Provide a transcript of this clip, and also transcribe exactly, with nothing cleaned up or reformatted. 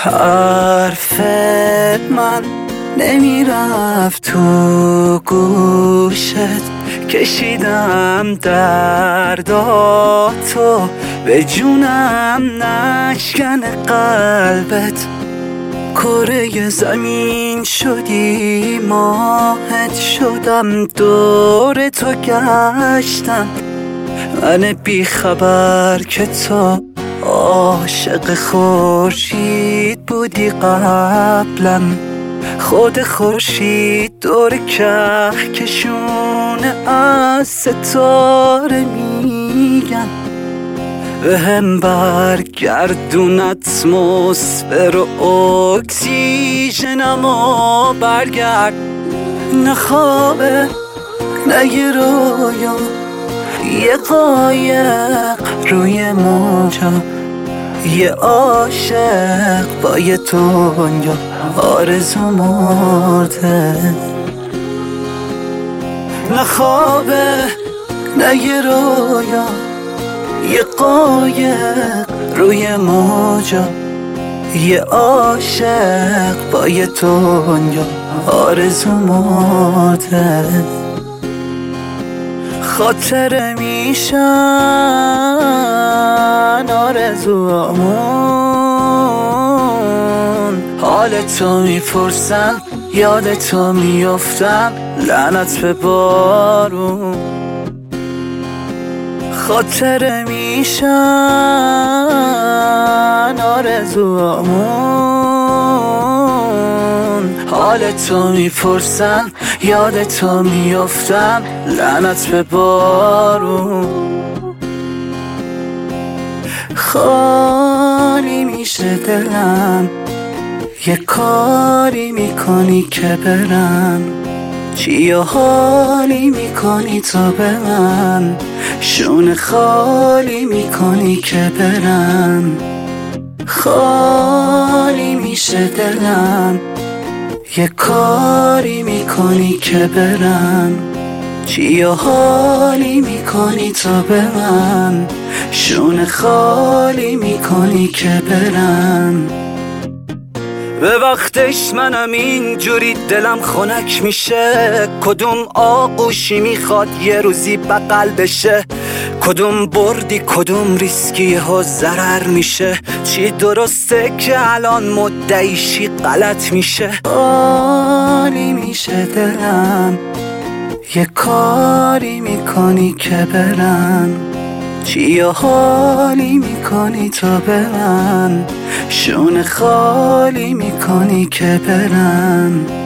حرف من نمیرفت تو گوشت، کشیدم درداتو به جونم نشکن قلبت. کره زمین شدی ماهت شدم، دور تو گشتم. من بی خبر که تو عاشق خورشید بودی قبلم. خود خورشید دور کهکشون از ستاره میگن. به هم برگردون اتمسفر و اکسیژنم و برگرد. نه خوابه نه یه رویا، یه قایق روی موجا، یه عاشق با یه دنیا آرزو مرده. نه خوابه نه یه رویا، یه قایق روی موجا، یه عاشق با یه دنیا آرزو مرده. خاطر میشن آرزوامون، حال تو میپرسن یاد تو میافتم، لعنت به بارون. خاطر میشن آرزوامون، حال تو میپرسن یاد تو میافتم، لعنت به بارون. خالی میشه دلم، یه کاری میکنی که برم. چی و حالی میکنی تو به من، شون خالی میکنی که برم. خالی میشه دلم، یه کاری میکنی که برم. چی و حالی میکنی تو به من، شون خالی میکنی که برم. به وقتش منم اینجوری دلم خنک میشه. کدوم آغوشی میخواد یه روزی بغل بشه، کدوم بردی کدوم ریسکی ها ضرر میشه. چی درسته که الان مدعیشی غلط میشه. خالی میشه دلم، یه کاری میکنی که برم. چی و حالی میکنی تو به من، شون خالی میکنی که برم.